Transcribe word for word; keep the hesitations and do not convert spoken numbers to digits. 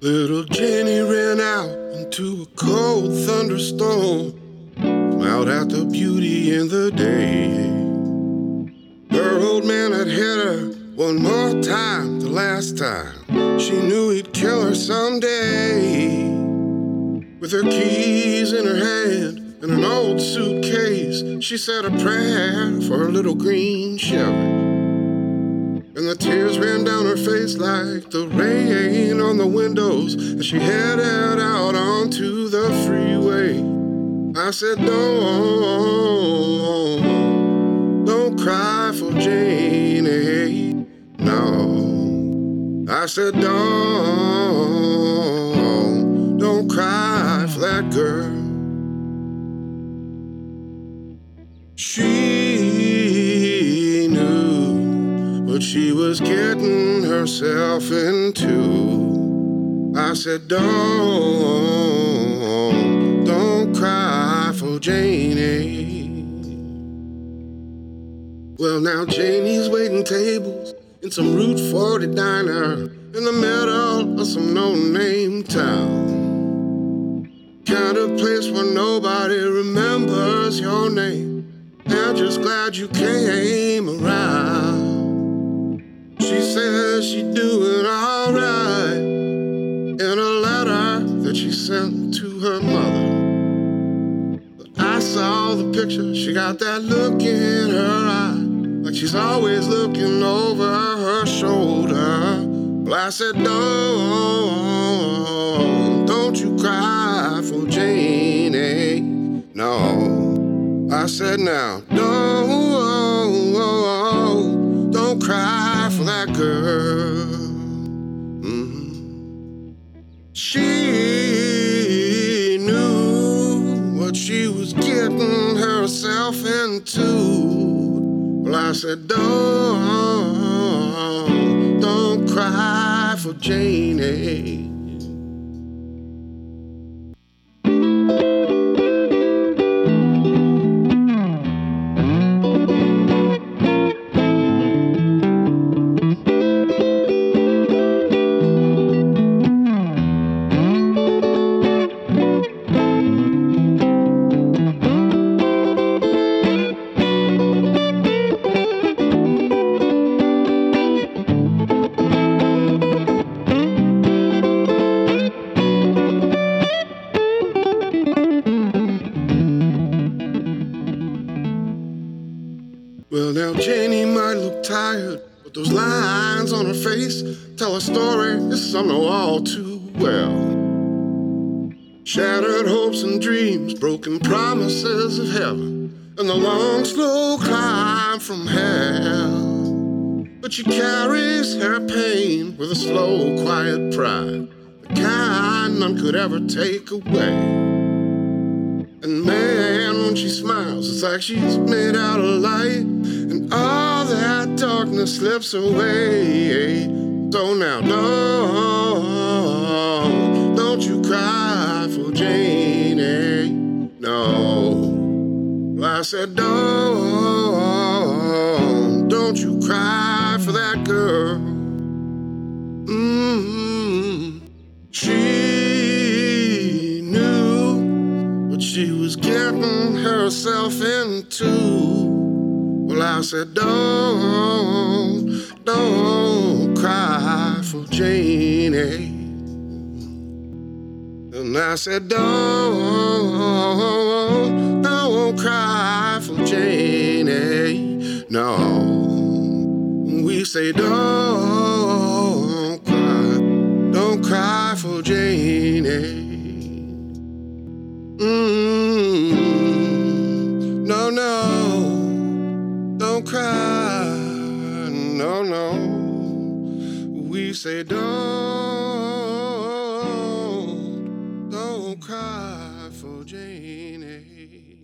Little Jenny ran out into a cold thunderstorm, smiled at the beauty in the day. Her old man had hit her one more time, the last time. She knew he'd kill her someday. With her keys in her hand and an old suitcase, she said a prayer for her little green Chevy. And the tears ran down her face like the rain on the windows as she headed out onto the freeway. I said, don't, don't cry for Janie, no. I said, don't, don't cry for that girl. She knew what she was getting herself into. I said, don't, don't cry for Janie. Well, now Janie's waiting tables in some Route forty diner in the middle of some no-name town. Kind of place where nobody remembers your name. They're just glad you came around. She says she's doing all right in a letter that she sent to her mother. But I saw the picture, she got that look in her eye, like she's always looking over her shoulder. Well, I said, don't, don't you cry for Janie, no. I said, now, don't, don't cry for that girl. Mm-hmm. She knew what she was getting herself into. Well, I said, don't, don't cry for Janie. Well, now Janie might look tired, but those lines on her face tell a story is some know all too well. Shattered hopes and dreams, broken promises of heaven, and the long, slow climb from hell. But she carries her pain with a slow, quiet pride, the kind none could ever take away. And man, when she smiles, it's like she's made out of light, and all that darkness slips away. So now, don't, don't you cry for Janie, no. Well, I said, don't, don't you cry for that girl. Mm-hmm. She knew what she was getting herself into. Well, I said, don't, don't cry for Janie. And I said, don't, don't cry for Janie, no. We say, don't cry, don't cry for Janie. Mm-hmm. No, no, don't cry, no, no. We say don't, don't cry for Janie.